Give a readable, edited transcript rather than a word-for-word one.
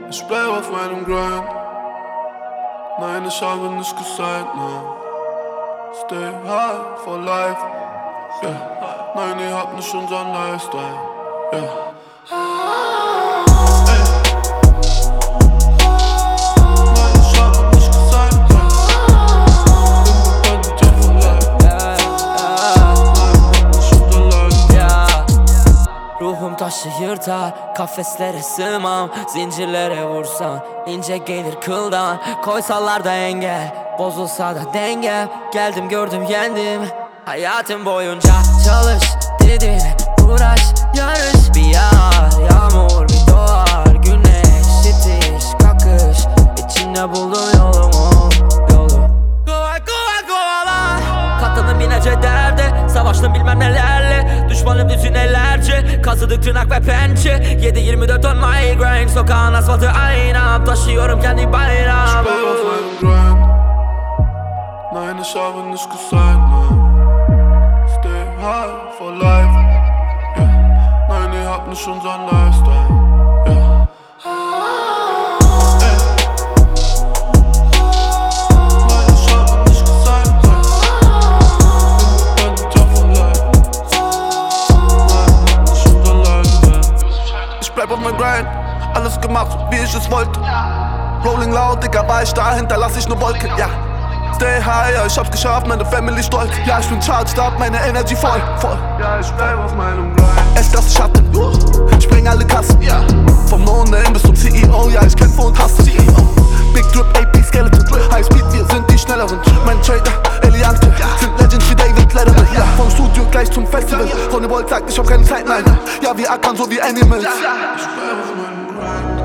Ich bleib auf meinem Grind. Nein, ich habe nicht gesigned, nein. Stay high for life, yeah. Nein, ihr habt nicht unseren Lifestyle, yeah. Ruhum taşı yırtar, kafeslere sığmam. Zincirlere vursan, ince gelir kıldan. Koysalar da engel, bozulsa da denge. Geldim gördüm yendim, hayatım boyunca. Çalış dedin, uğraş, yarış. Bir yağar yağmur, bir doğar güneş. İtiş kakış, içinde buldum yolumu, yolu. Kovala, katlandım binece derde. Savaştım bilmem nelerle, düşmanım düzinelerce. Kazıdık tırnak ve pençe, 7-24 on my grind. Sokağın asfaltı aynam, taşıyorum kendi bayrağımı. Ich bleib auf meinem Grind. Nein, ich habe nicht gesigned, nein. Stay high for life, yeah. Nein, ihr habt nicht unseren Lifestyle, yeah. Ich bleib auf mein Grind, alles gemacht, wie ich es wollte. Rolling loud, Digga, war ich da, hinterlass ich ne Wolke, ja. Stay high, ja, ich hab's geschafft, meine Family stolz. Ja, ich bin charged up, meine Energy voll, voll. Ja, ich bleib auf meinem Grind. S-Klasse Schatten, spring alle Kassen, ja. Vom No-Name bis zum CEO, ja, ich kämpfe und hasse CEO. Big Drip, AP, Skeleton, High Speed, wir sind die Schnelleren. Mein Trader, Eliante, sind Legends wie David Letterman, ja. Vom Studio gleich zum Festival, Ronny Bolt sagt, ich hab keine Zeit, nein. Ja, wir ackern so wie Animals. Ich bleib auf meinem Grind.